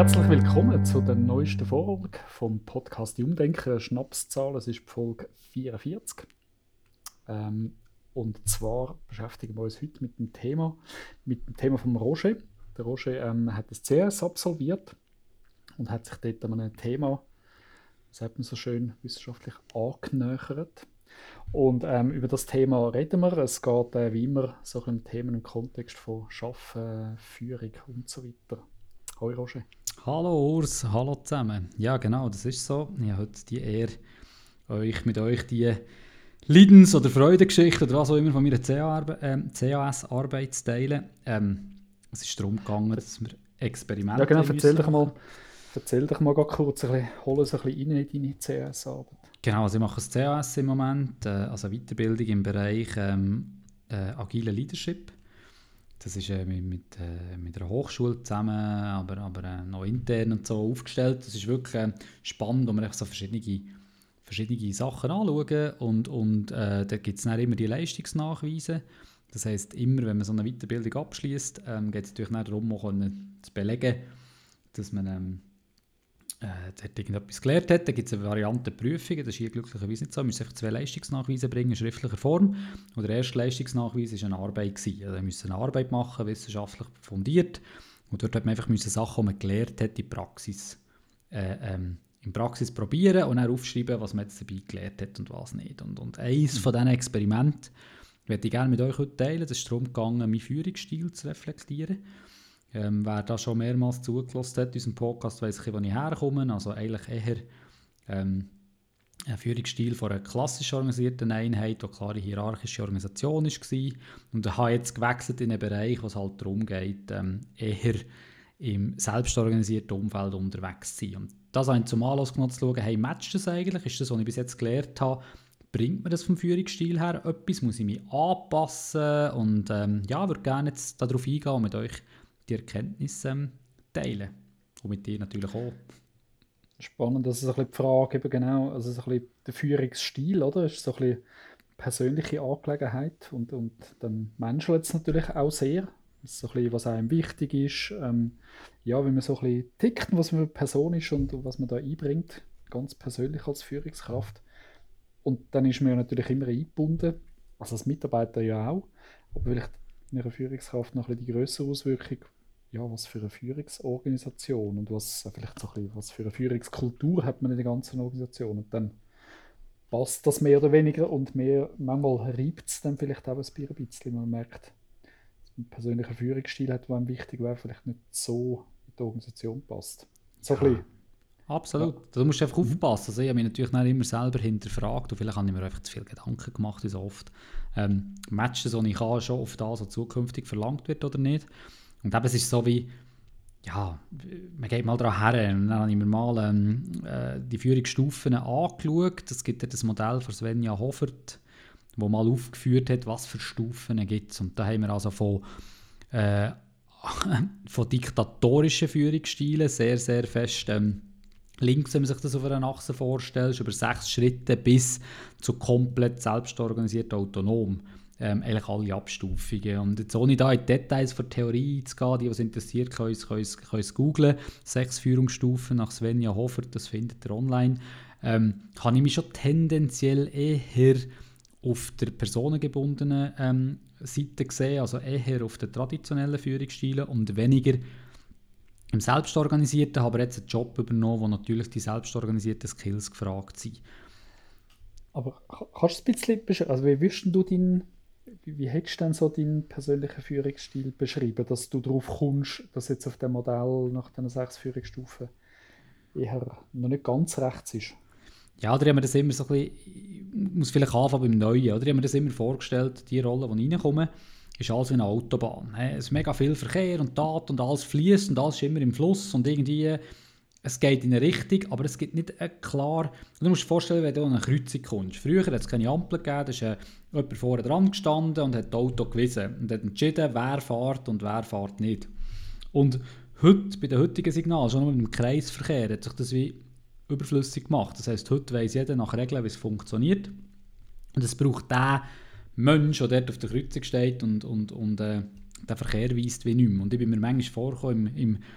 Herzlich willkommen zu der neuesten Folge vom Podcast «Die Umdenker», Schnapszahl. Es ist die Folge 44. Und zwar beschäftigen wir uns heute mit dem Thema von Roger. Der Roger hat das CS absolviert und hat sich dort an einem Thema, das hat man so schön wissenschaftlich angenähert. Und über das Thema reden wir. Es geht wie immer so ein bisschen um Themen im Kontext von Arbeiten, Führung und so weiter. Hoi Roger. Hallo Urs, hallo zusammen. Ja genau, das ist so. Ich habe heute die Ehre, mit euch die Leidens- oder Freudengeschichte oder was auch immer von meiner CAS-Arbeit zu teilen. Es ist darum gegangen, dass wir Experimente Ja genau, erzähl doch mal ganz kurz, hol uns ein bisschen rein in deine CS-Arbeit. Genau, also ich mache das CAS im Moment, also Weiterbildung im Bereich agile Leadership. Das ist mit einer Hochschule zusammen, aber noch intern und so aufgestellt. Das ist wirklich spannend, wo wir so verschiedene Sachen anschauen und da gibt es dann immer die Leistungsnachweise. Das heisst, immer wenn man so eine Weiterbildung abschließt, geht es natürlich dann darum, auch zu belegen, dass man dort irgendetwas gelernt hat. Da gibt es eine Variante Prüfungen, das ist hier glücklicherweise nicht so. Man muss einfach 2 Leistungsnachweise bringen in schriftlicher Form. Und der erste Leistungsnachweis war eine Arbeit. Also wir mussten eine Arbeit machen, wissenschaftlich fundiert. Und dort hat man einfach Sachen, die man gelernt hat, in Praxis probieren und dann aufschreiben, was man jetzt dabei gelernt hat und was nicht. Und eines von diesen Experimenten möchte ich gerne mit euch heute teilen. Es ist darum gegangen, meinen Führungsstil zu reflektieren. Wer da schon mehrmals zugelassen hat, unserem Podcast, weiss ich, wo ich herkomme. Also eigentlich eher ein Führungsstil von einer klassisch organisierten Einheit, die eine klare hierarchische Organisation war. Und ich habe jetzt gewechselt in einen Bereich, wo es halt darum geht, eher im selbstorganisierten Umfeld unterwegs zu sein. Und das habe ich zum Anlass genommen, zu schauen, hey, matcht das eigentlich? Ist das, was ich bis jetzt gelernt habe, bringt mir das vom Führungsstil her etwas? Muss ich mich anpassen? Und würde gerne jetzt darauf eingehen und mit euch die Erkenntnisse teilen. Und mit dir natürlich auch. Spannend, das ist ein bisschen die Frage, eben genau, also so ein bisschen der Führungsstil, oder? Das ist so ein bisschen persönliche Angelegenheit und dann menschelt es natürlich auch sehr. Das ist so ein bisschen, was einem wichtig ist, wie man so ein bisschen tickt, was man für eine Person ist und was man da einbringt, ganz persönlich als Führungskraft. Und dann ist man ja natürlich immer eingebunden, also als Mitarbeiter ja auch, aber vielleicht in einer Führungskraft noch ein bisschen die grössere Auswirkung, was für eine Führungsorganisation und vielleicht so ein bisschen, was für eine Führungskultur hat man in der ganzen Organisation. Und dann passt das mehr oder weniger und manchmal reibt es dann vielleicht auch ein bisschen. Man merkt, dass man einen persönlichen Führungsstil hat, der einem wichtig wäre, vielleicht nicht so in die Organisation passt. So ein bisschen. Absolut. Ja. Du musst einfach aufpassen. Also ich habe mich natürlich nicht immer selber hinterfragt und vielleicht habe ich mir einfach zu viel Gedanken gemacht, wie so oft. Matchen, so ich kann, schon auf das, was zukünftig verlangt wird oder nicht. Und eben, es ist so wie, man geht mal daran her. Und dann habe ich mir mal die Führungsstufen angeschaut. Es gibt ja das Modell von Svenja Hoffert, wo mal aufgeführt hat, was für Stufen gibt es. Und da haben wir also von diktatorischen Führungsstilen sehr, sehr fest links, wenn man sich das auf einer Achse vorstellt, über 6 Schritte bis zu komplett selbstorganisiert autonom. Eigentlich alle Abstufungen. Und jetzt ohne da in die Details der Theorie zu gehen, die was interessiert, können es googlen. 6 Führungsstufen nach Svenja Hoffert, das findet ihr online. Habe ich mich schon tendenziell eher auf der personengebundenen Seite gesehen, also eher auf den traditionellen Führungsstilen und weniger im Selbstorganisierten. Habe jetzt einen Job übernommen, wo natürlich die selbstorganisierten Skills gefragt sind. Aber kannst du es ein bisschen also wie hättest du denn so deinen persönlichen Führungsstil beschrieben, dass du darauf kommst, dass jetzt auf dem Modell nach diesen 6 Führungsstufen eher noch nicht ganz rechts ist? Ja, oder ich habe mir das immer so ein bisschen, ich muss vielleicht anfangen beim Neuen, oder ich habe mir das immer vorgestellt, die Rolle, die ich reinkomme, ist alles wie eine Autobahn. Es ist mega viel Verkehr und Tat und alles fließt und alles ist immer im Fluss und irgendwie, es geht in eine Richtung, aber es gibt nicht klar. Du musst dir vorstellen, wenn du an eine Kreuzung kommst. Früher hat es keine Ampel gegeben, da ist jemand vorne dran gestanden und hat das Auto gewiesen und hat entschieden, wer fährt und wer fährt nicht. Und heute, bei den heutigen Signalen, schon nur mit dem Kreisverkehr, hat sich das wie überflüssig gemacht. Das heisst, heute weiss jeder nach Regeln, wie es funktioniert. Und es braucht den Mensch, der dort auf der Kreuzung steht und den Verkehr weist wie nicht mehr. Und ich bin mir manchmal vorgekommen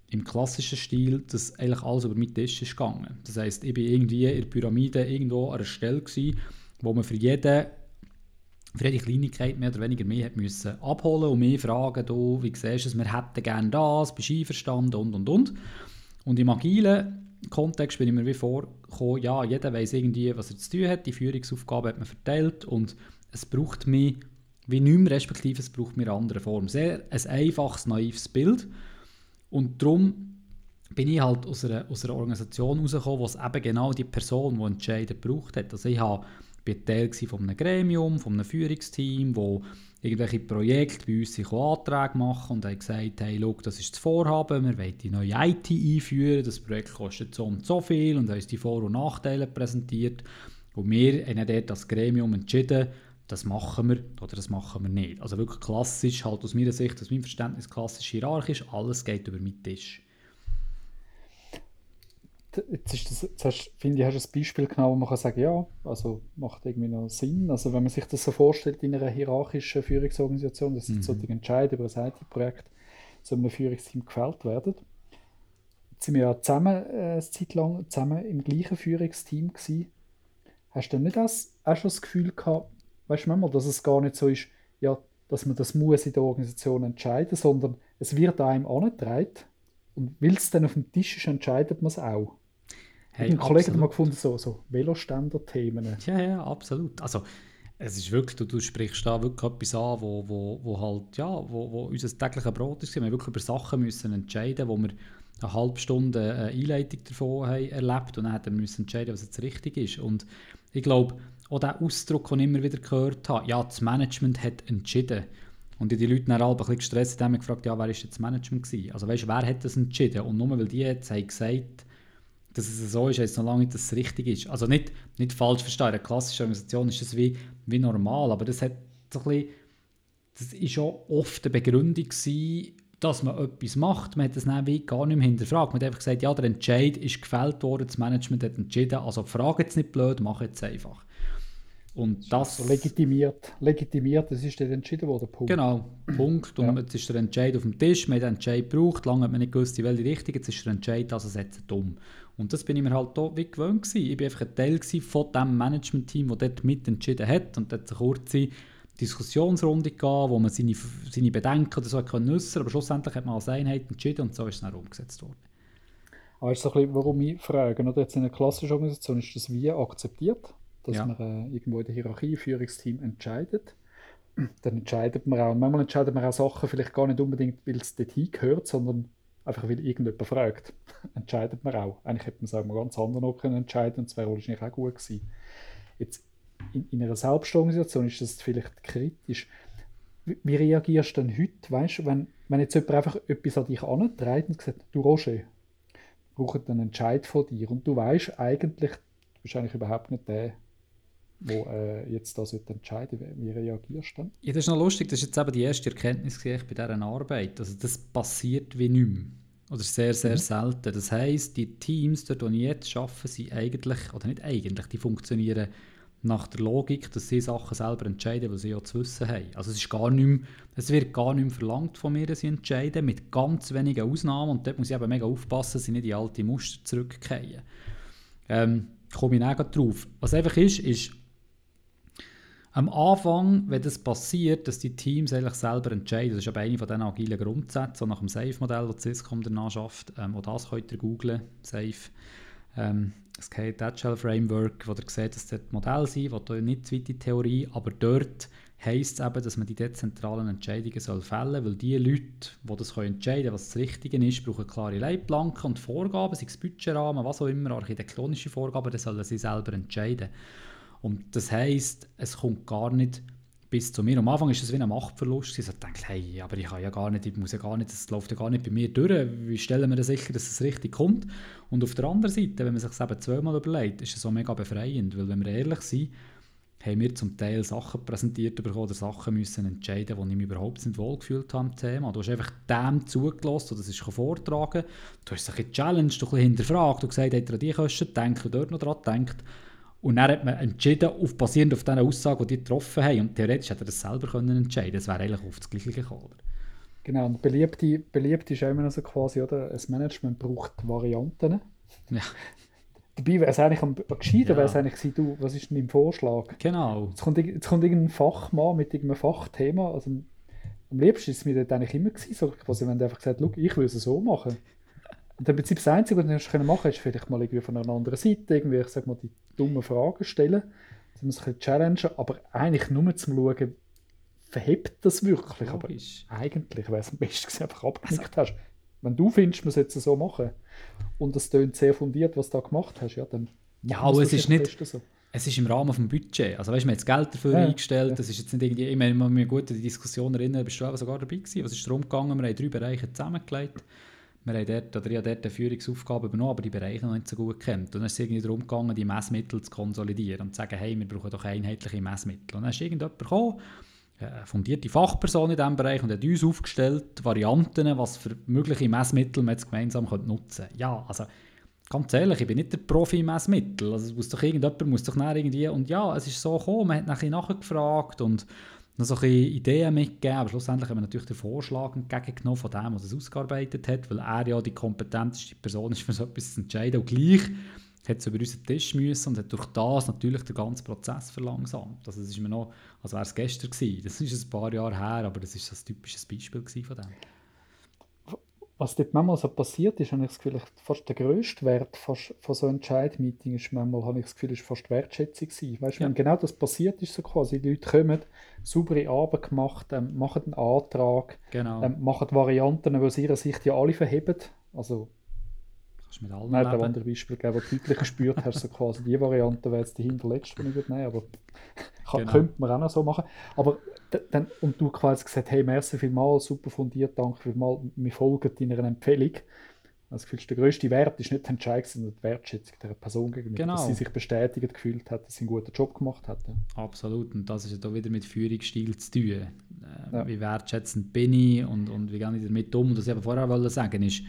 im klassischen Stil, dass eigentlich alles über meinen Tisch ist gegangen. Das heisst, ich war irgendwie in der Pyramide irgendwo an einer Stelle gewesen, wo man für jede Kleinigkeit mehr oder weniger mehr hat müssen abholen und mehr fragen, du, wie siehst du es, wir hätten gerne das, bist du einverstanden und. Und im agilen Kontext bin ich mir wie vorgekommen, ja, jeder weiss irgendwie, was er zu tun hat, die Führungsaufgabe hat man verteilt und es braucht mich wie nicht mehr, respektive es braucht mir eine andere Form. Sehr ein einfaches, naives Bild. Und darum bin ich halt aus einer Organisation rausgekommen, wo es eben genau die Person, die Entscheidungen gebraucht hat. Also ich bin Teil von einem Gremium, von einem Führungsteam, wo irgendwelche Projekte bei uns Anträge machen und haben gesagt, hey, schau, das ist das Vorhaben, wir wollen die neue IT einführen, das Projekt kostet so und so viel und haben uns die Vor- und Nachteile präsentiert. Und wir haben dort als Gremium entschieden, das machen wir oder das machen wir nicht. Also wirklich klassisch, halt aus meiner Sicht, aus meinem Verständnis klassisch hierarchisch, alles geht über meinen Tisch. Finde ich, hast du ein Beispiel genommen, wo man kann sagen, ja, also macht irgendwie noch Sinn. Also wenn man sich das so vorstellt in einer hierarchischen Führungsorganisation, dass jetzt solche Entscheidungen über ein IT-Projekt zu einem Führungsteam gefällt werden. Jetzt sind wir ja zusammen eine Zeit lang zusammen im gleichen Führungsteam gewesen. Hast du denn nicht auch schon das Gefühl gehabt, weißt du manchmal, dass es gar nicht so ist, ja, dass man das muss in der Organisation entscheiden, sondern es wird einem angetragen und weil es dann auf dem Tisch ist, entscheidet man es auch. Hey, ein Kollege hat mal gefunden, so Veloständer-Themen. Ja, absolut. Also, es ist wirklich, du sprichst da wirklich etwas an, wo halt, ja, wo unser tägliches Brot ist. Wir haben wirklich über Sachen müssen entscheiden, wo wir eine halbe Stunde eine Einleitung davon haben erlebt und dann haben wir müssen entscheiden, was jetzt richtig ist. Und ich glaube, auch der Ausdruck, den ich immer wieder gehört habe, ja, das Management hat entschieden. Und die Leute dann alle ein bisschen gestresst haben gefragt, ja, wer war jetzt das Management gewesen? Also weißt, wer hat das entschieden? Und nur weil die jetzt haben gesagt, dass es so ist, heisst es noch lange nicht, dass es richtig ist. Also nicht falsch verstehen, in einer klassischen Organisation ist das wie normal, aber das hat so ein bisschen, das ist auch oft eine Begründung gewesen, dass man etwas macht. Man hat das dann wie gar nicht mehr hinterfragt. Man hat einfach gesagt, ja, der Entscheid ist gefällt worden, das Management hat entschieden, also frage jetzt nicht blöd, mach jetzt einfach. Und das also legitimiert, das ist dann entschieden worden, Punkt. Genau, Punkt. Und jetzt ist der Entscheid auf dem Tisch, man hat den Entscheid gebraucht, lange hat man nicht gewusst, in welche Richtung, jetzt ist der Entscheid, also setzt dumm. Und das bin ich mir halt auch wie gewöhnt gewesen. Ich war einfach ein Teil von dem Management-Team, das dort mit entschieden hat. Und dort hat es eine kurze Diskussionsrunde gegeben, wo man seine Bedenken oder so äußern konnte, aber schlussendlich hat man als Einheit entschieden und so ist es dann umgesetzt worden. Aber ist so ein bisschen, warum ich frage, oder? Jetzt in einer klassischen Organisation ist das wie akzeptiert, dass man irgendwo in der Hierarchie Führungsteam entscheidet. Dann entscheidet man auch, und manchmal entscheidet man auch Sachen vielleicht gar nicht unbedingt, weil es dorthin gehört, sondern einfach weil irgendjemand fragt, entscheidet man auch. Eigentlich hätte man es auch mal ganz anderen Ort entscheiden und das wäre wahrscheinlich auch gut gewesen. Jetzt in einer Selbstorganisation ist das vielleicht kritisch. Wie reagierst du denn heute, weißt, wenn jetzt jemand einfach etwas an dich antreibt und sagt, du Roger, wir brauchen einen Entscheid von dir und du weißt eigentlich, du bist eigentlich überhaupt nicht der, der jetzt das entscheiden sollte. Wie reagierst du dann? Ja, das ist noch lustig, das ist jetzt eben die erste Erkenntnis bei dieser Arbeit. Also das passiert wie nicht mehr. Oder sehr, sehr selten. Das heisst, die Teams, dort, wo ich jetzt arbeite, sind eigentlich, oder nicht eigentlich, die funktionieren nach der Logik, dass sie Sachen selber entscheiden, weil sie ja zu wissen haben. Also es wird gar nicht mehr verlangt von mir, dass sie entscheiden, mit ganz wenigen Ausnahmen. Und dort muss ich eben mega aufpassen, dass sie nicht in alte Muster zurückkehren. Komme ich auch drauf. Was einfach ist, am Anfang, wenn das passiert, dass die Teams eigentlich selber entscheiden, das ist aber einer von diesen agilen Grundsätzen, so nach dem SAFe-Modell, das Cisco danach schafft, auch das könnt ihr googlen, SAFe. Es geht Agile Framework, wo ihr seht, dass das Modell sind, das nicht zu weit in Theorie, aber dort heisst es eben, dass man die dezentralen Entscheidungen fällen soll, weil die Leute, die das entscheiden können, was das Richtige ist, brauchen klare Leitplanken und Vorgaben, sei es Budgetrahmen, was auch immer, architektonische Vorgaben, das sollen sie selber entscheiden. Und das heisst, es kommt gar nicht bis zu mir. Am Anfang war es wie ein Machtverlust. Ich dachte, hey, aber ich kann ja gar nicht, ich muss ja gar nicht, das läuft ja gar nicht bei mir durch. Wie stellen wir das sicher, dass es richtig kommt? Und auf der anderen Seite, wenn man sich das eben zweimal überlegt, ist es so mega befreiend. Weil wenn wir ehrlich sind, haben wir zum Teil Sachen präsentiert bekommen oder Sachen müssen entscheiden, wo ich mich überhaupt nicht wohlgefühlt habe am Thema. Du hast einfach dem zugelassen, und das ist vortragen. Du hast dich gechallenged, du hast hinterfragt, du gesagt, hat er an die Kosten gedacht und dort noch dran gedacht. Und dann hat man entschieden, basierend auf diesen Aussagen, die die getroffen haben. Und theoretisch hätte er das selber entscheiden können. Das wäre eigentlich auf das Gleiche gekommen. Genau, und beliebt ist auch immer noch so quasi, oder? Ein Management braucht Varianten. Ja, Dabei wäre es eigentlich am gescheiter, wäre es ja, eigentlich gewesen, du, was ist denn dein Vorschlag? genau. Jetzt kommt irgendein Fachmann mit irgendeinem Fachthema. Also am liebsten ist es mir dort eigentlich immer gewesen, so quasi, wenn der einfach gesagt hat, ich will es so machen. Und im Prinzip das Einzige, was du machen können, ist vielleicht mal irgendwie von einer anderen Seite irgendwie, ich sag mal, die dummen Fragen stellen, dass man sich ein bisschen challengen, aber eigentlich nur zum Schauen, verhebt das wirklich? Aber Logisch. eigentlich wäre es am besten gewesen, einfach Also, abgenickt hast. Wenn du findest, man sollte es so machen und es tönt sehr fundiert, was du da gemacht hast, ja, dann ja, machen wir aber es es ist wahrscheinlich am nicht, besten so. es ist im Rahmen des Budgets. Also weißt, wir haben das Geld dafür Ja, eingestellt, ja, das ist jetzt nicht irgendwie, ich meine, ich kann mich gut an die Diskussion erinnern, bist du auch sogar dabei gewesen, was ist darum gegangen, wir haben 3 Bereiche zusammengelegt, wir haben dort, oder ich habe dort eine Führungsaufgabe übernommen, aber die Bereiche noch nicht so gut kennt. Und dann ist es irgendwie darum gegangen, die Messmittel zu konsolidieren und zu sagen, hey, wir brauchen doch einheitliche Messmittel. Und dann ist irgendjemand gekommen, eine fundierte Fachperson in diesem Bereich, und hat uns aufgestellt, Varianten, was für mögliche Messmittel wir jetzt gemeinsam nutzen können. Ja, also ganz ehrlich, ich bin nicht der Profi im Messmittel. Also irgendjemand muss doch nachher irgendwie, und ja, es ist so gekommen, man hat nachher nachgefragt und noch so ein bisschen Ideen mitgegeben, aber schlussendlich haben wir natürlich den Vorschlag entgegengenommen von dem, der es ausgearbeitet hat, weil er ja die kompetenteste Person ist, für so etwas zu entscheiden, und gleich hat es über unseren Tisch müssen und hat durch das natürlich den ganzen Prozess verlangsamt. Also das ist mir noch, als wäre es gestern gewesen. Das ist ein paar Jahre her, aber das ist ein typisches Beispiel von dem. was dort manchmal so passiert ist, habe ich das Gefühl, fast der grösste Wert fast von so Entscheid-Meeting ist manchmal, habe ich das Gefühl, ist fast die Wertschätzung gewesen. Weißt du, Ja, wenn genau das passiert ist, so quasi, die Leute kommen, saubere Arbeit gemacht, machen einen Antrag, genau. machen Varianten, die aus ihrer Sicht ja alle verheben. Also, Kannst mit allen man hat auch leben. andere Beispiele gegeben, wo du deutlich gespürt hast, so quasi, die Variante wäre jetzt die hinterletzte, die ich würde nehmen, aber Genau. könnte man auch noch so machen. Aber dann, und du quasi gesagt, hey, merci vielmals, super fundiert, danke vielmals, wir folgen deiner Empfehlung. Also, das Gefühl, der grösste Wert ist nicht der Entscheid, sondern die Wertschätzung der Person gegenüber, dass sie Genau. sich bestätigt gefühlt hat, dass sie einen guten Job gemacht hat. Ja. Absolut. Und das ist ja da wieder mit Führungsstil zu tun. Ja. Wie wertschätzend bin ich und wie gehe ich damit um? Und was ich aber vorher wollte sagen ist,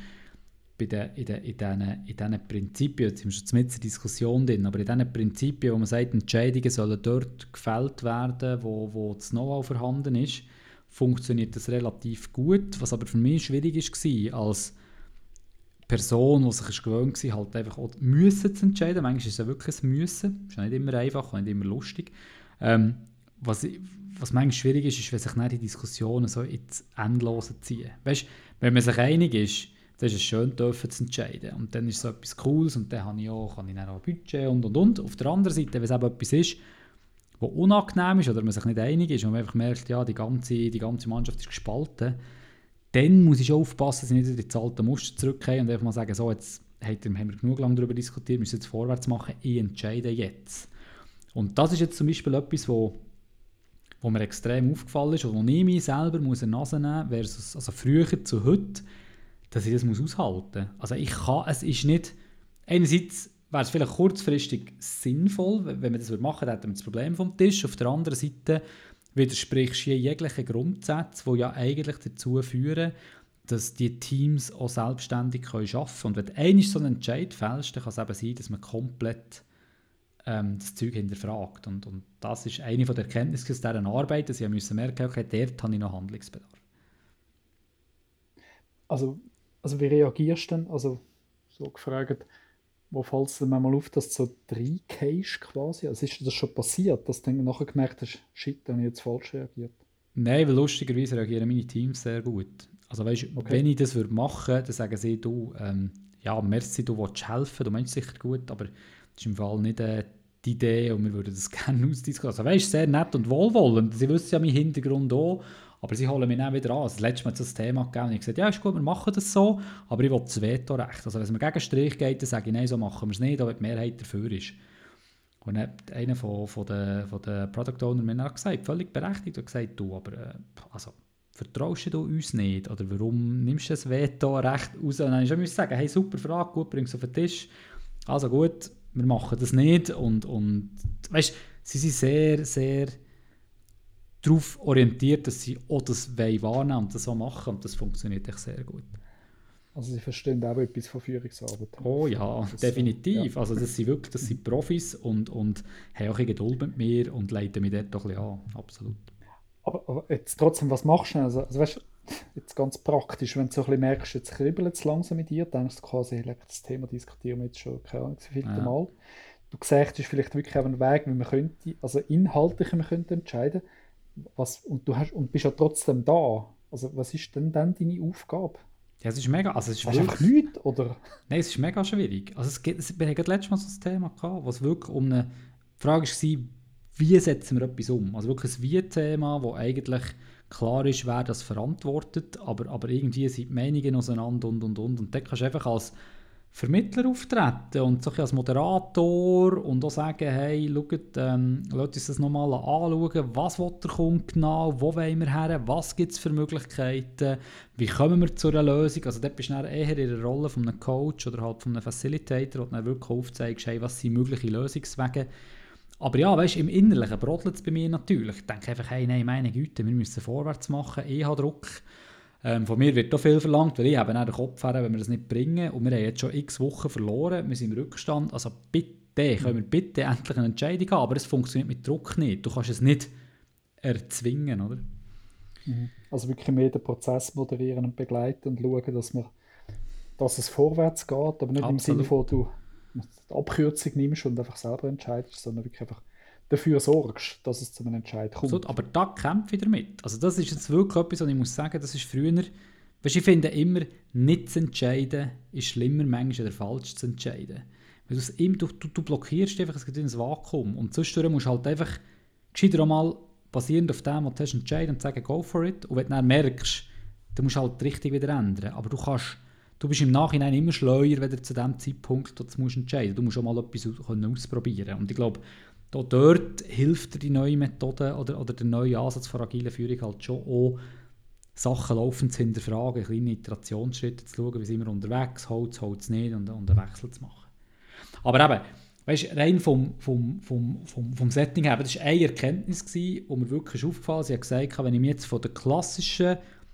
in diesen Prinzipien, jetzt sind wir schon mit der Diskussion drin, aber in diesen Prinzipien, wo man sagt, Entscheidungen sollen dort gefällt werden, wo das Know-how vorhanden ist, funktioniert das relativ gut. Was aber für mich schwierig war, als Person, die sich gewöhnt war, halt einfach auch müssen zu entscheiden. Manchmal ist es ja wirklich ein Müssen. Ist ja nicht immer einfach und nicht immer lustig. Ähm, was, was manchmal schwierig ist, ist, wenn sich dann die Diskussionen so ins Endlose ziehen. Weißt, wenn man sich einig ist, dann ist es schön, dürfen zu entscheiden. Und dann ist es so etwas Cooles und dann kann ich dann auch ein Budget und. Auf der anderen Seite, wenn es eben etwas ist, was unangenehm ist oder man sich nicht einig ist und man einfach merkt, ja, die ganze Mannschaft ist gespalten, dann muss ich schon aufpassen, dass ich nicht in die alten Muster zurückgehe und einfach mal sagen, so, jetzt haben wir genug lange darüber diskutiert, wir müssen jetzt vorwärts machen, ich entscheide jetzt. Und das ist jetzt zum Beispiel etwas, wo mir extrem aufgefallen ist und wo ich mich selber muss in die Nase nehmen muss, also früher zu heute, dass ich das aushalten muss. Also ich kann, es ist nicht, einerseits wäre es vielleicht kurzfristig sinnvoll, wenn wir das machen würden, hätten wir das Problem vom Tisch. Auf der anderen Seite widersprichst du jeglichen Grundsätzen, die ja eigentlich dazu führen, dass die Teams auch selbstständig arbeiten können. Und wenn du einmal so einen Entscheid fällst, dann kann es eben sein, dass man komplett das Zeug hinterfragt. Und das ist eine der Erkenntnisse aus dieser Arbeit, dass ich merken musste, okay, dort habe ich noch Handlungsbedarf. Also wie reagierst du denn? Also so gefragt, wo fällt es dir manchmal auf, dass du so reingehst quasi? Also ist dir das schon passiert, dass du dann nachher gemerkt hast, shit, da habe ich jetzt falsch reagiert? Nein, weil lustigerweise reagieren meine Teams sehr gut. Also weißt, Okay. wenn ich das machen würde, dann sagen sie, du, ja, merci, du willst helfen, du meinst sicher gut, aber das ist im Fall nicht die Idee und wir würden das gerne ausdiskutieren. Also weißt, sehr nett und wohlwollend. Sie wissen ja meinen Hintergrund auch, aber sie holen mich dann wieder an. Also, das letzte Mal hat es das Thema gegeben und ich gesagt, ja, ist gut, wir machen das so, aber ich will das Vetorecht. Also wenn es mir gegen den Strich geht, dann sage ich, nein, so machen wir es nicht, aber die Mehrheit dafür ist. Und dann hat einer von den Product Owner mir dann gesagt, völlig berechtigt, und gesagt, du, aber also, vertraust du uns nicht? Oder warum nimmst du das Veto-Recht raus? Und dann musste ich sagen, hey, super Frage, gut, bringst du auf den Tisch. Also gut, wir machen das nicht. Und weißt, sie sind sehr, sehr darauf orientiert, dass sie auch das wahrnehmen und das so machen. Und das funktioniert echt sehr gut. Also sie verstehen auch etwas von Führungsarbeit. Oh ja, Das, ja. definitiv. Also das sind Profis und haben auch ein bisschen Geduld mit mir und leiten mich dort doch ein bisschen an. Absolut. Aber jetzt trotzdem, was machst du denn? Also weißt, jetzt ganz praktisch, wenn du so ein bisschen merkst, jetzt kribbelt es langsam mit dir, denkst du quasi, hey, das Thema diskutieren wir jetzt schon, keine Ahnung, wie vielte Ja. Mal. Du siehst, es ist vielleicht wirklich auch ein Weg, wie man könnte, also inhaltlich man könnte entscheiden, und und bist ja trotzdem da. Also was ist denn dann deine Aufgabe? Ja, es ist mega, also es ist Sagst du einfach wirklich, nichts, oder? nein, es ist mega schwierig. Also wir hatten gerade letztes Mal so ein Thema gehabt, wo es wirklich um eine Frage war, wie setzen wir etwas um? Also wirklich ein Wie-Thema, wo eigentlich klar ist, wer das verantwortet, aber irgendwie sind die Meinungen auseinander und. Und dann kannst du einfach als Vermittler auftreten und so ein bisschen als Moderator und auch sagen, hey, schaut, lasst uns das nochmal anschauen, was will der Kunde genau, wo wollen wir her, was gibt es für Möglichkeiten, wie kommen wir zu einer Lösung. Also dort bist du dann eher in der Rolle von einem Coach oder halt von einem Facilitator, der dann wirklich aufzeigst, hey, was sind mögliche Lösungswege. Aber ja, weißt, im Innerlichen brodelt es bei mir natürlich. Ich denke einfach, hey, nein, meine Güte, wir müssen vorwärts machen, ich habe Druck. Von mir wird auch viel verlangt, weil ich habe den Kopf her, wenn wir das nicht bringen. Und wir haben jetzt schon x Wochen verloren, wir sind im Rückstand. Also bitte, können wir bitte endlich eine Entscheidung haben, aber es funktioniert mit Druck nicht. Du kannst es nicht erzwingen, oder? Also wirklich mehr den Prozess moderieren und begleiten und schauen, dass es vorwärts geht, aber nicht im Sinne von, Absolut. du die Abkürzung nimmst und einfach selber entscheidest, sondern wirklich einfach dafür sorgst, dass es zu einem Entscheid Absolut. kommt. Aber da kämpfe ich damit. Also das ist jetzt wirklich etwas, was ich muss sagen, das ist früher, weißt, ich finde immer, nicht zu entscheiden ist schlimmer manchmal als falsch zu entscheiden. Weil du blockierst einfach, es gibt ein Vakuum. Und zwischendurch musst du halt einfach gescheiter mal basierend auf dem, was du hast, entscheiden und sagen, go for it. Und wenn du dann merkst, dann musst du halt die Richtung wieder ändern. Aber du bist im Nachhinein immer schleuer, wenn du zu dem Zeitpunkt das musst entscheiden. Du musst schon mal etwas ausprobieren. Und ich glaube, dort hilft dir die neue Methode oder der neue Ansatz von agiler Führung halt schon auch, Sachen laufend zu hinterfragen, kleine Iterationsschritte zu schauen, wie sind wir unterwegs, holt es nicht und einen Wechsel zu machen. Aber eben, weißt, rein vom Setting her, das war eine Erkenntnis, die mir wirklich aufgefallen ist. Ich habe gesagt, wenn ich mich jetzt von der klassischen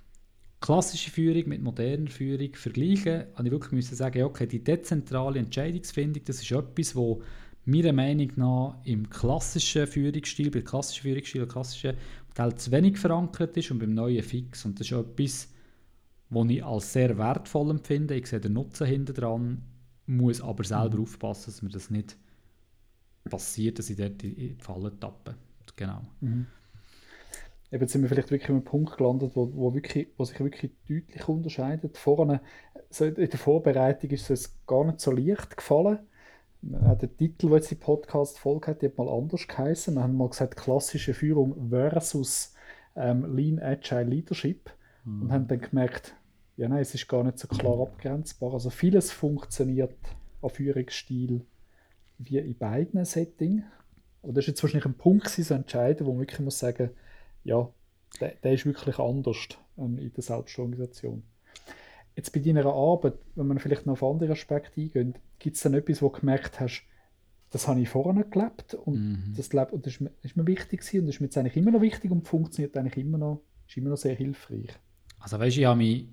Führung mit moderner Führung vergleiche, habe ich wirklich sagen, okay, die dezentrale Entscheidungsfindung, das ist etwas, wo meiner Meinung nach im klassischen Führungsstil, bei klassischen Führungsstil, klassischen Modell zu wenig verankert ist und beim neuen fix. Und das ist etwas, was ich als sehr wertvoll empfinde. Ich sehe den Nutzen hinter dran, muss aber selber aufpassen, dass mir das nicht passiert, dass ich dort in die Falle tappe. Genau. Mhm. Eben sind wir vielleicht wirklich an einem Punkt gelandet, wo sich wirklich deutlich unterscheidet. Vorne, so in der Vorbereitung ist es gar nicht so leicht gefallen. Der Titel, der jetzt die Podcast-Folge hat, die hat mal anders geheißen. Wir haben mal gesagt, klassische Führung versus Lean Agile Leadership. Und haben dann gemerkt, ja nein, es ist gar nicht so klar abgrenzbar. Also vieles funktioniert an Führungsstil wie in beiden Settings. Aber das ist jetzt wahrscheinlich ein Punkt, so entscheiden, wo man wirklich muss sagen, ja, der ist wirklich anders in der Selbstorganisation. Jetzt bei deiner Arbeit, wenn man vielleicht noch auf andere Aspekte eingeht, gibt es dann etwas, wo du gemerkt hast, das habe ich vorher nicht gelebt und das ist mir wichtig gewesen und das ist mir jetzt eigentlich immer noch wichtig und funktioniert eigentlich ist immer noch sehr hilfreich. Also weißt du, ich habe mich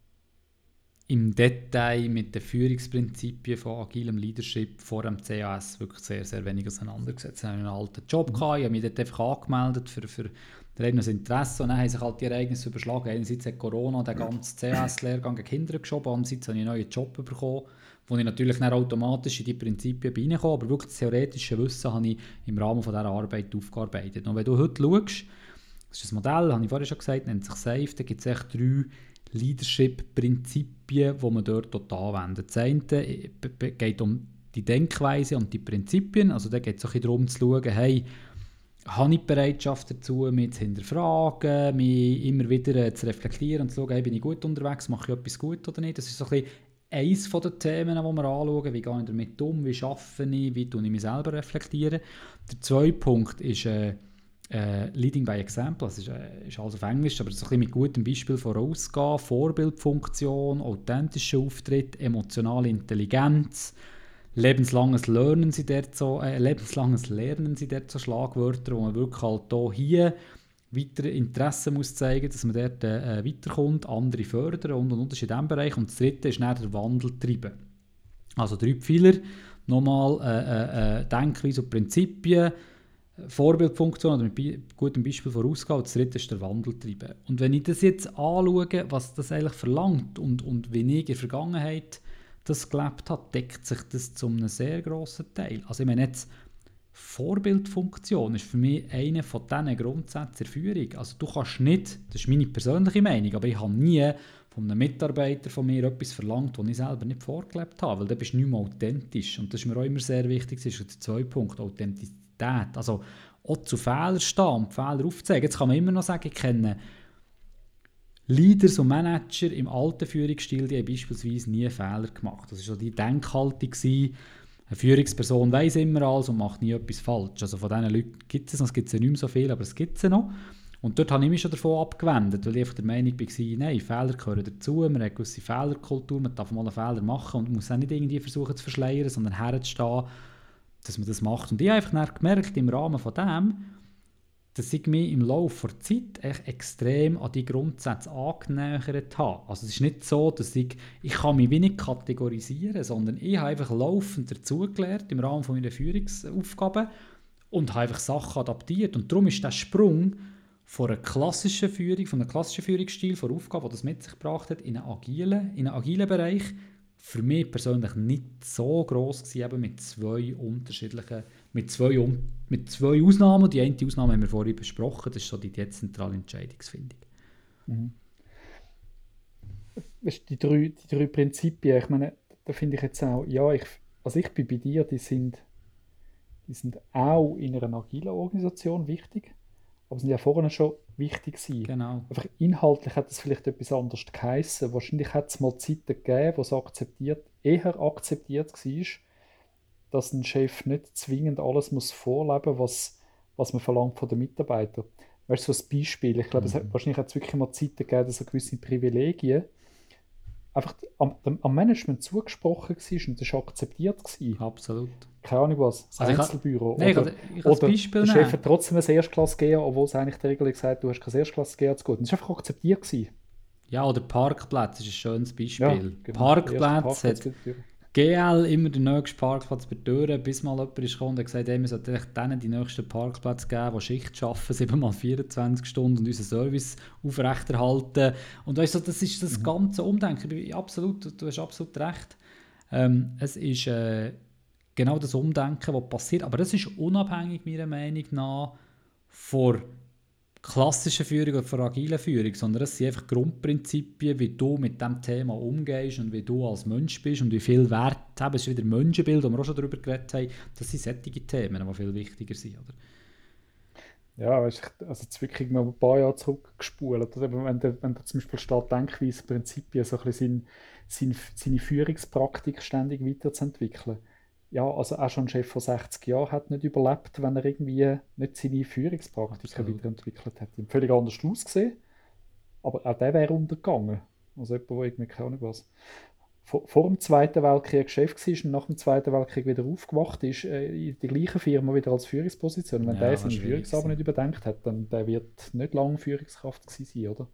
im Detail mit den Führungsprinzipien von agilem Leadership vor dem CAS wirklich sehr, sehr wenig auseinandergesetzt. Ich hatte einen alten Job, gehabt, ich habe mich dort einfach angemeldet für eigenes Interesse und dann haben sich halt die Ereignisse überschlagen. Einerseits hat Corona den ganzen CAS-Lehrgang gegen Kinder geschoben, andererseits habe ich einen neuen Job bekommen, wo ich natürlich dann automatisch in die Prinzipien reinkomme, aber wirklich das theoretische Wissen habe ich im Rahmen von dieser Arbeit aufgearbeitet. Und wenn du heute schaust, das ist ein Modell, habe ich vorhin schon gesagt, nennt sich SAFe, da gibt es echt 3 Leadership-Prinzipien, die man dort anwendet. Das eine geht um die Denkweise und die Prinzipien, also da geht es auch darum zu schauen, hey, habe ich die Bereitschaft dazu, mich zu hinterfragen, mich immer wieder zu reflektieren und zu schauen, hey, bin ich gut unterwegs, mache ich etwas gut oder nicht. Das ist so ein bisschen eines der Themen, die wir anschauen, wie gehe ich damit um, wie arbeite ich, wie tue ich mich selber reflektieren. Der zweite Punkt ist Leading by Example, das ist alles auf Englisch, aber so ein bisschen mit gutem Beispiel vorausgehen, Vorbildfunktion, authentischer Auftritt, emotionale Intelligenz, lebenslanges Lernen sind dort so Schlagwörter, wo man wirklich halt hier weitere Interessen muss zeigen, dass man dort weiterkommt, andere fördern und das ist in diesem Bereich. Und das dritte ist dann der Wandel treiben. Also 3 Pfeiler, nochmal Denkweise und Prinzipien, Vorbildfunktion oder mit gutem Beispiel vorausgehen. Und das dritte ist der Wandel treiben. Und wenn ich das jetzt anschaue, was das eigentlich verlangt und wie ich in der Vergangenheit das gelebt habe, deckt sich das zu einem sehr grossen Teil. Also ich meine jetzt, Vorbildfunktion ist für mich einer von diesen Grundsätzen der Führung. Also du kannst nicht, das ist meine persönliche Meinung, aber ich habe nie von einem Mitarbeiter von mir etwas verlangt, das ich selber nicht vorgelebt habe, weil dann bist du nicht mehr authentisch. Und das ist mir auch immer sehr wichtig, das ist der zweite Punkt, Authentizität. Also auch zu Fehlern stehen und Fehler aufzeigen. Jetzt kann man immer noch sagen, ich kenne Leaders und Manager im alten Führungsstil, die haben beispielsweise nie Fehler gemacht. Das war so die Denkhaltung. Eine Führungsperson weiss immer alles und macht nie etwas falsch. Also von diesen Leuten gibt es noch, es gibt ja nicht mehr so viel, aber es gibt sie noch. Und dort habe ich mich schon davon abgewendet, weil ich einfach der Meinung war, nein, Fehler gehören dazu, man hat eine gewisse Fehlerkultur, man darf mal einen Fehler machen und muss auch nicht irgendwie versuchen zu verschleiern, sondern herzustehen, dass man das macht. Und ich habe einfach gemerkt, im Rahmen von dem, dass ich mich im Laufe der Zeit echt extrem an die Grundsätze angenähert habe. Also es ist nicht so, dass ich kann mich wenig kategorisieren, sondern ich habe einfach laufend dazugelernt im Rahmen von meiner Führungsaufgaben und habe einfach Sachen adaptiert. Und darum ist der Sprung von einer klassischen Führung, von einem klassischen Führungsstil, von der Aufgabe, die das mit sich gebracht hat, in einen agilen Bereich, für mich persönlich nicht so gross gewesen, eben mit zwei Ausnahmen. Die eine Ausnahme haben wir vorhin besprochen, das ist so die dezentrale Entscheidungsfindung. Mhm. Die drei Prinzipien, ich meine, da finde ich jetzt auch, ja, ich bin bei dir, die sind auch in einer agilen Organisation wichtig, aber sind ja vorhin schon wichtig gewesen. Genau. Einfach inhaltlich hat es vielleicht etwas anderes geheissen. Wahrscheinlich hat es mal Zeiten gegeben, wo es eher akzeptiert war, dass ein Chef nicht zwingend alles muss vorleben muss, was man verlangt von den Mitarbeitern. Weißt du, so ein Beispiel, ich glaube, wahrscheinlich hat es wirklich mal Zeiten gegeben, dass so gewisse Privilegien einfach am Management zugesprochen war und das war akzeptiert gewesen. Absolut. Keine Ahnung was, das Also Einzelbüro. ich kann das Beispiel der Chef hat trotzdem ein Erstklasse GA, obwohl es eigentlich der Regel gesagt hat, du hast kein Erstklasse GA zu gut. Das war einfach akzeptiert gewesen. Ja, oder Parkplatz ist ein schönes Beispiel. Ja, genau. Parkplatz hat GL immer den nächsten Parkplatz bei der Tür, bis mal jemand ist gekommen und hat gesagt, hey, wir sollten denen die nächsten Parkplätze geben, die Schicht arbeiten, 7x24 Stunden und unseren Service aufrechterhalten. Und weißt du, das ist das ganze Umdenken. Du hast absolut recht. Es ist genau das Umdenken, was passiert. Aber das ist unabhängig, meiner Meinung nach, von klassische Führung oder von agiler Führung, sondern es sind einfach Grundprinzipien, wie du mit diesem Thema umgehst und wie du als Mensch bist und wie viel Wert, es ist wieder Menschenbild, wo wir auch schon darüber geredet haben, das sind solche Themen, die viel wichtiger sind. Oder? Ja, weißt du, also jetzt wirklich mal ein paar Jahre zurückgespult. Oder? Wenn du zum Beispiel statt Denkweise Prinzipien so ein bisschen seine Führungspraktik ständig weiterzuentwickeln. Ja, also auch schon ein Chef von 60 Jahren hat nicht überlebt, wenn er irgendwie nicht seine Führungspraktiken weiterentwickelt hätte. Völlig anders ausgesehen, aber auch der wäre untergegangen. Also jemand, der irgendwie keine Ahnung was. Vor dem Zweiten Weltkrieg Chef war und nach dem Zweiten Weltkrieg wieder aufgewacht ist, in der gleichen Firma wieder als Führungsposition. Wenn der seine Führungsarbeit nicht überdenkt hat, dann der wird nicht lange Führungskraft gewesen sein, oder?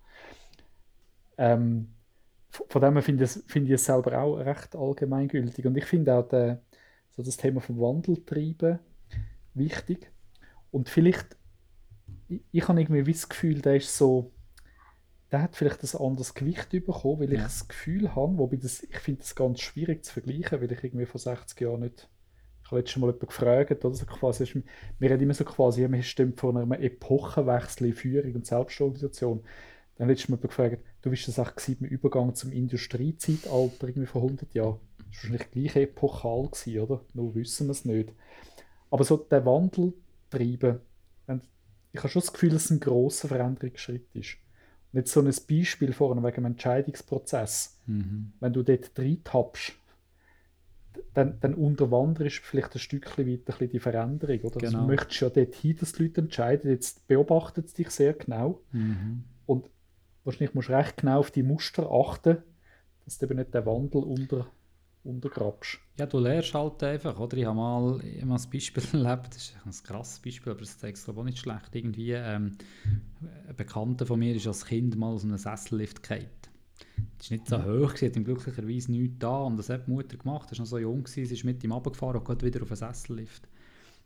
Von dem her finde ich es selber auch recht allgemeingültig. Und ich finde auch so das Thema vom Wandel treiben wichtig. Und vielleicht, ich habe irgendwie das Gefühl, der hat vielleicht ein anderes Gewicht bekommen, weil ich das Gefühl habe, wobei ich finde das ganz schwierig zu vergleichen, weil ich irgendwie vor 60 Jahren nicht, ich habe letztes Mal jemanden gefragt, oder so quasi, wir reden immer so quasi, man stimmt von einem Epochenwechsel in Führung und Selbstorganisation. Dann letztes Mal jemanden gefragt, du bist das auch im Übergang zum Industriezeitalter irgendwie vor 100 Jahren. Das war wahrscheinlich gleich epochal gewesen, oder? Nur wissen wir es nicht. Aber so der Wandel treiben, ich habe schon das Gefühl, dass es ein grosser Veränderungsschritt ist. Und jetzt so ein Beispiel vorne wegen dem Entscheidungsprozess. Wenn du dort reintappst, dann unterwanderst du vielleicht ein Stückchen weiter die Veränderung. Oder? Genau. Also du möchtest ja dort hin, dass die Leute entscheiden. Jetzt beobachtet es dich sehr genau. Und wahrscheinlich musst du recht genau auf die Muster achten, dass du eben nicht den Wandel untergrabst. Ja, du lernst halt einfach, oder? Ich habe mal ein Beispiel erlebt, das ist ein krasses Beispiel, aber das zeigt es auch nicht schlecht. Irgendwie, ein Bekannter von mir ist als Kind mal aus einem Sessellift gefallen. Das war nicht so hoch, sie hat ihm glücklicherweise nichts da und das hat die Mutter gemacht, sie war noch so jung, sie ist mit ihm runtergefahren und geht wieder auf einen Sessellift.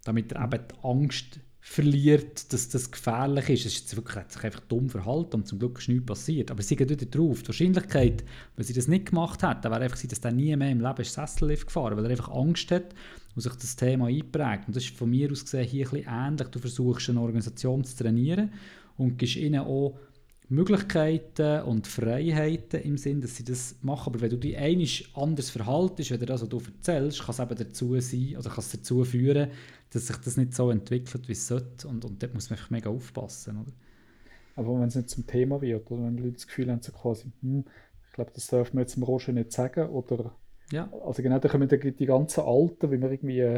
damit er eben die Angst verliert, dass das gefährlich ist. Es ist jetzt wirklich, hat sich einfach dumm verhalten und zum Glück ist nichts passiert. Aber sie geht wieder drauf. Die Wahrscheinlichkeit, wenn sie das nicht gemacht hat, wäre einfach, dass er nie mehr im Leben Sessellift gefahren, weil er einfach Angst hat und sich das Thema einprägt. Und das ist von mir aus gesehen hier ein bisschen ähnlich. Du versuchst eine Organisation zu trainieren und gibst ihnen auch Möglichkeiten und Freiheiten im Sinn, dass sie das machen. Aber wenn du dich einmal anders verhaltest, wenn du das, was du erzählst, kann es eben dazu sein, oder kann es dazu führen, dass sich das nicht so entwickelt, wie es sollte. Und dort muss man einfach mega aufpassen. Oder? Aber wenn es nicht zum Thema wird, oder wenn die Leute das Gefühl haben, so quasi, ich glaube, das dürfen wir jetzt dem Roger nicht sagen, oder Ja. also genau, da kommen die ganzen Alten, wie wir irgendwie,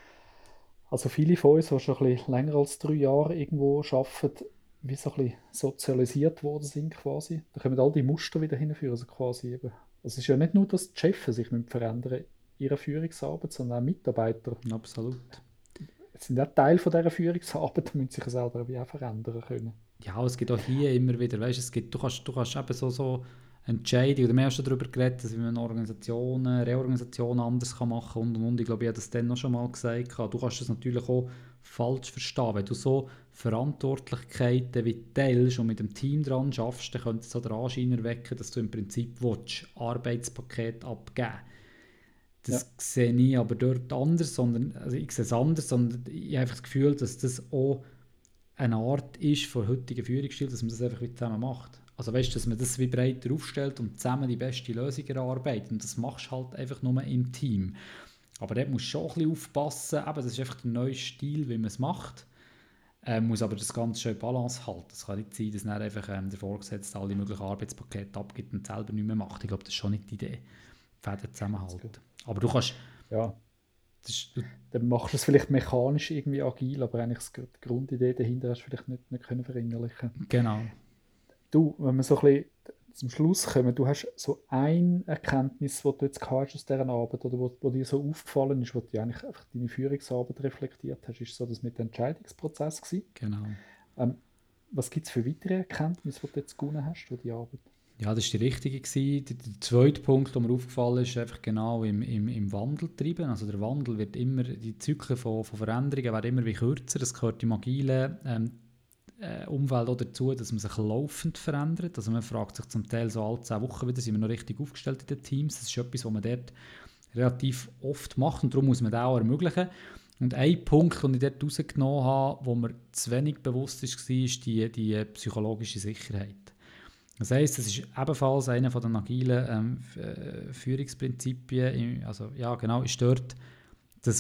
also viele von uns, die schon ein bisschen länger als 3 Jahre irgendwo arbeiten, wie so ein bisschen sozialisiert worden sind quasi. Da kommen all die Muster wieder hinführen, also quasi eben. Also es ist ja nicht nur, dass die Chefs sich verändern müssen, ihre Führungsarbeit, sondern auch Mitarbeiter. Absolut. Es sind auch Teil von dieser Führungsarbeit, müssen sich selber auch verändern können. Ja, es gibt auch hier immer wieder, weißt, du kannst eben so Entscheidungen, oder wir haben schon darüber geredet, dass man eine Reorganisation anders machen kann und. Ich glaube, ich habe das dann noch schon mal gesagt. Du kannst das natürlich auch falsch verstehen. Wenn du so Verantwortlichkeiten wie teilst und mit dem Team dran schaffst, dann könnte es so den Anschein erwecken, dass du im Prinzip Arbeitspaket abgeben willst. Das sehe ich aber dort anders, also ich sehe es anders, sondern ich habe einfach das Gefühl, dass das auch eine Art ist von heutigen Führungsstil, dass man das einfach wieder zusammen macht. Also weißt du, dass man das wie breiter aufstellt und zusammen die beste Lösung erarbeitet. Und das machst du halt einfach nur im Team. Aber dort musst du schon ein bisschen aufpassen. Eben, das ist einfach der neue Stil, wie man es macht. Muss aber das Ganze schön Balance halten. Es kann nicht sein, dass dann einfach der Vorgesetzte alle möglichen Arbeitspakete abgibt und selber nicht mehr macht. Ich glaube, das ist schon nicht die Idee. Fäden zusammenhalten. Aber du kannst... Ja. Dann machst du es vielleicht mechanisch irgendwie agil, aber eigentlich die Grundidee dahinter hast du vielleicht nicht können verinnerlichen. Genau. Du, wenn wir so ein bisschen zum Schluss kommen, du hast so eine Erkenntnis, die du jetzt hast aus dieser Arbeit oder wo dir so aufgefallen ist, wo du eigentlich einfach deine Führungsarbeit reflektiert hast, ist so das mit dem Entscheidungsprozess gewesen. Genau. Was gibt es für weitere Erkenntnisse, die du jetzt gewonnen hast durch die Arbeit? Ja, das war die richtige. Der zweite Punkt, der mir aufgefallen ist, einfach genau im Wandel treiben. Also der Wandel wird immer, die Zyklen von Veränderungen werden immer wie kürzer. Es gehört im agilen Umfeld auch dazu, dass man sich laufend verändert. Also man fragt sich zum Teil so alle 10 Wochen wieder, sind wir noch richtig aufgestellt in den Teams. Das ist etwas, was man dort relativ oft macht und darum muss man das auch ermöglichen. Und ein Punkt, den ich dort rausgenommen habe, wo mir zu wenig bewusst ist, ist die psychologische Sicherheit. Das heisst, das ist ebenfalls einer von den agilen Führungsprinzipien, also ja genau, ist dort, dass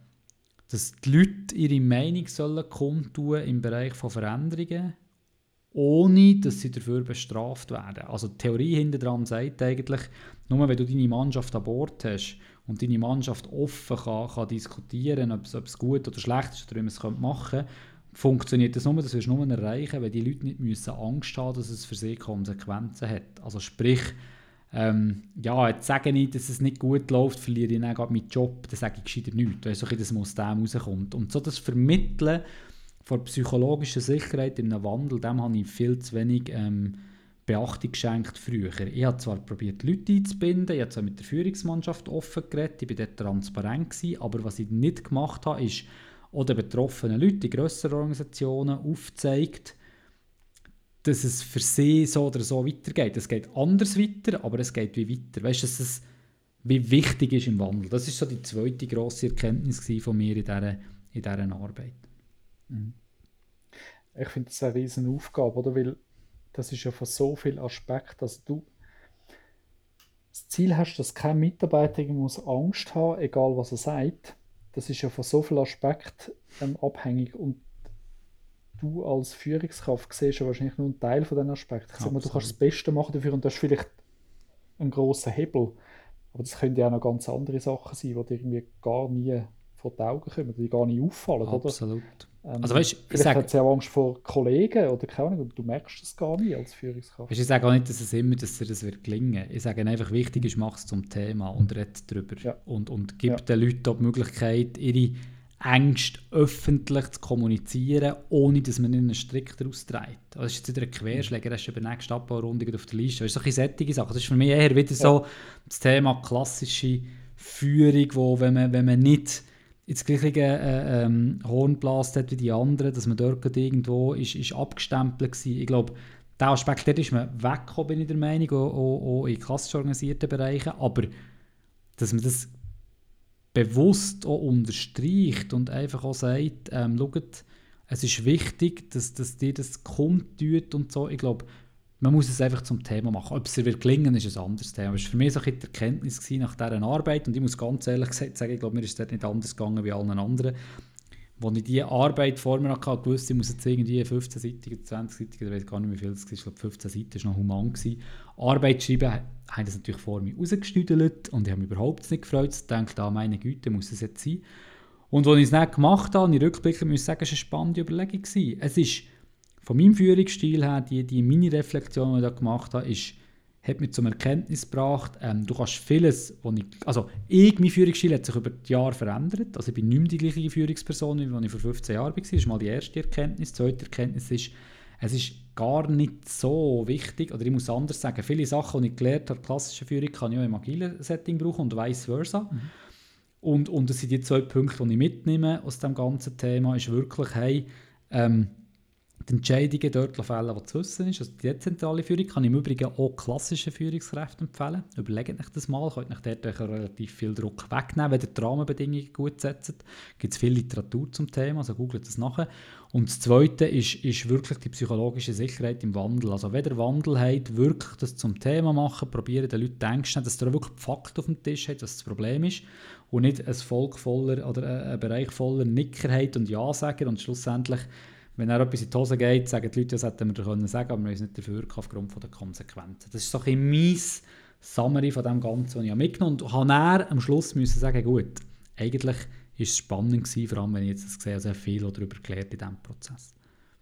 die Leute ihre Meinung sollen kundtun im Bereich von Veränderungen, ohne dass sie dafür bestraft werden. Also die Theorie hinter dran sagt eigentlich, nur wenn du deine Mannschaft an Bord hast und deine Mannschaft offen kann diskutieren, ob es gut oder schlecht ist oder wie man es machen könnte, funktioniert das nur, das wirst du nur erreichen, weil die Leute nicht müssen Angst haben, dass es für sie Konsequenzen hat. Also sprich, jetzt sage ich, dass es nicht gut läuft, verliere ich dann gerade meinen Job, dann sage ich gescheiter nichts, weil so dass man aus dem rauskommt. Und so das Vermitteln von psychologischer Sicherheit in einem Wandel, dem habe ich viel zu wenig Beachtung geschenkt früher. Ich habe zwar probiert, Leute einzubinden, ich habe zwar mit der Führungsmannschaft offen geredet, ich war dort transparent gewesen, aber was ich nicht gemacht habe, ist, oder betroffenen Leute in grösseren Organisationen aufzeigt, dass es für sie so oder so weitergeht. Es geht anders weiter, aber es geht wie weiter. Weißt du, dass es wie wichtig ist im Wandel. Das war so die zweite grosse Erkenntnis von mir in dieser Arbeit. Ich finde das eine riesen Aufgabe, oder? Weil das ist ja von so vielen Aspekten, dass du das Ziel hast, dass kein Mitarbeiter muss Angst haben, egal was er sagt. Das ist ja von so vielen Aspekten abhängig und du als Führungskraft siehst ja wahrscheinlich nur einen Teil von diesen Aspekten. Ich sage mal, du kannst das Beste machen dafür und das ist vielleicht ein grosser Hebel. Aber das können ja auch noch ganz andere Sachen sein, die dir irgendwie gar nie vor die Augen kommen, die gar nicht auffallen. Absolut. Oder? Also weißt, vielleicht hat sie auch Angst vor Kollegen oder keine Ahnung, du merkst das gar nicht als Führungskraft. Ich sage auch nicht, dass dir das wird gelingen. Ich sage einfach, wichtig ist, mach es zum Thema und red darüber. Ja. Und gib den Leuten die Möglichkeit, ihre Ängste öffentlich zu kommunizieren, ohne dass man einen Strick daraus trägt. Also das ist jetzt wieder ein Querschläger, das ist über die nächste Abbaurunde auf der Liste. Das ist so eine solche Sache. Das ist für mich eher wieder so das Thema klassische Führung, wo wenn man nicht ins gleiche Horn geblasen hat wie die anderen, dass man dort gerade irgendwo ist abgestempelt war. Ich glaube, dieser Aspekt, dort ist man weggekommen, bin ich der Meinung, auch in klassisch organisierten Bereichen, aber dass man das bewusst auch unterstreicht und einfach auch sagt, schaut, es ist wichtig, dass dir das kundtut und so. Ich glaube, man muss es einfach zum Thema machen. Ob es dir wird gelingen, ist ein anderes Thema. Das war für mich so ein bisschen die Erkenntnis nach dieser Arbeit und ich muss ganz ehrlich gesagt sagen, ich glaube, mir ist es dort nicht anders gegangen wie allen anderen. Als ich diese Arbeit vor mir hatte, wusste ich, muss jetzt irgendwie 15-seitige, 20-seitige, ich weiß gar nicht, wie viel es ist, ich glaube 15 Seiten war noch human gewesen. Arbeit schreiben, habe das natürlich vor mir rausgestüdelt und ich habe mich überhaupt nicht gefreut. Ich dachte, meine Güte, muss es jetzt sein. Und als ich es nicht gemacht habe, ich rückblickend muss ich sagen, es war eine spannende Überlegung gewesen. Es ist von meinem Führungsstil her, die Mini-Reflexion, die ich da gemacht habe, hat mich zum Erkenntnis gebracht, du kannst vieles, mein Führungsstil hat sich über die Jahre verändert. Also ich bin nicht mehr die gleiche Führungsperson, wie ich vor 15 Jahren war. Das ist mal die erste Erkenntnis. Die zweite Erkenntnis ist, es ist gar nicht so wichtig, oder ich muss anders sagen, viele Sachen, die ich gelernt habe, klassische Führung, kann ich auch im agilen Setting brauchen und vice versa. Und das sind die 2 Punkte, die ich mitnehme aus dem ganzen Thema, ist wirklich, hey, die Entscheidungen dort fällen, die zu wissen ist. Also die dezentrale Führung kann ich im Übrigen auch klassischen Führungskräften empfehlen. Überlegt euch das mal, könnt euch dort relativ viel Druck wegnehmen, wenn ihr die Rahmenbedingungen gut setzt. Es gibt viel Literatur zum Thema, also googelt das nachher. Und das Zweite ist wirklich die psychologische Sicherheit im Wandel. Also wenn ihr Wandel habt, wirklich das zum Thema machen, probieren den Leuten denken, dass ihr wirklich die Fakten auf dem Tisch habt, was das Problem ist und nicht ein Volk voller oder ein Bereich voller Nicker habt und Ja-Sager und schlussendlich, wenn er etwas in die Hose geht, sagen die Leute, das hätten wir dir sagen können, aber wir haben es nicht dafür aufgrund der Konsequenzen. Das ist so ein bisschen mein Summary von dem Ganzen, was ich mitgenommen habe. Und habe dann am Schluss müssen sagen, gut, eigentlich war es spannend gewesen, vor allem wenn ich jetzt das sehe, sehr viel darüber gelernt in diesem Prozess.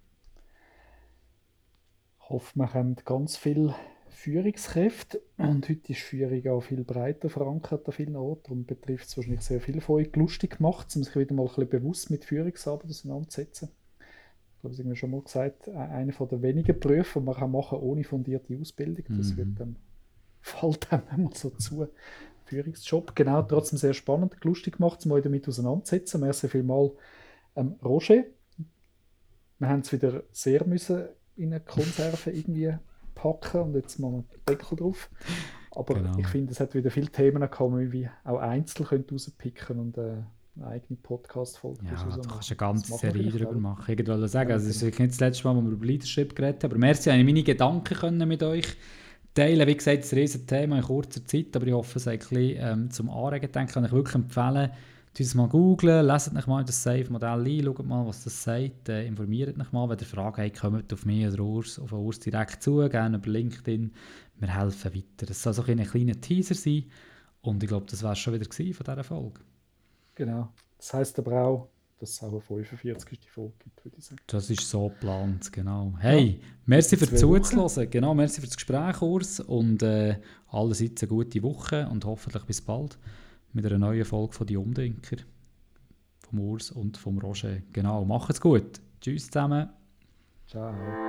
Ich hoffe, wir haben ganz viele Führungskräfte und heute ist Führung auch viel breiter verankert an vielen Orten und betrifft es wahrscheinlich sehr viele von euch. Lustig gemacht, um sich wieder mal ein bisschen bewusst mit Führungsarbeit auseinanderzusetzen. Ich glaube, das haben wir schon mal gesagt, einer der wenigen Berufe, die man machen kann ohne fundierte Ausbildung. Das fällt einem immer so zu. Führungsjob, genau, trotzdem sehr spannend, lustig gemacht, um euch damit auseinanderzusetzen. Merci vielmals, Roger. Wir haben es wieder sehr müssen in eine Konserve irgendwie packen und jetzt machen wir den Deckel drauf. Aber genau. Ich finde, es hat wieder viele Themen gekommen, wie wir auch einzeln rauspicken und eine eigene Podcast-Folge. Ja, du kannst eine ganze Serie darüber machen. Ich wollte sagen, es ist nicht das letzte Mal, wo wir über Leadership geredet haben, aber merci, ich meine Gedanken können mit euch teilen. Wie gesagt, das ist ein riesen Thema in kurzer Zeit, aber ich hoffe, es ist ein bisschen zum Anregen denken. Kann ich wirklich empfehlen, das mal googlen, lest euch mal das Safe-Modell ein, schaut mal, was das sagt, informiert euch mal, wenn ihr Fragen habt, kommt auf mich oder auf Urs direkt zu, gerne über LinkedIn, wir helfen weiter. Das soll so ein kleiner Teaser sein und ich glaube, das war es schon wieder von dieser Folge. Genau, das heisst aber auch, dass es auch eine 45. Folge gibt, würde ich sagen. Das ist so geplant, genau. Hey, merci für zuzuhören, genau, merci für das Gespräch, Urs, und allerseits eine gute Woche und hoffentlich bis bald mit einer neuen Folge von «Die Umdenker», vom Urs und vom Roger. Genau, macht's gut. Tschüss zusammen. Ciao.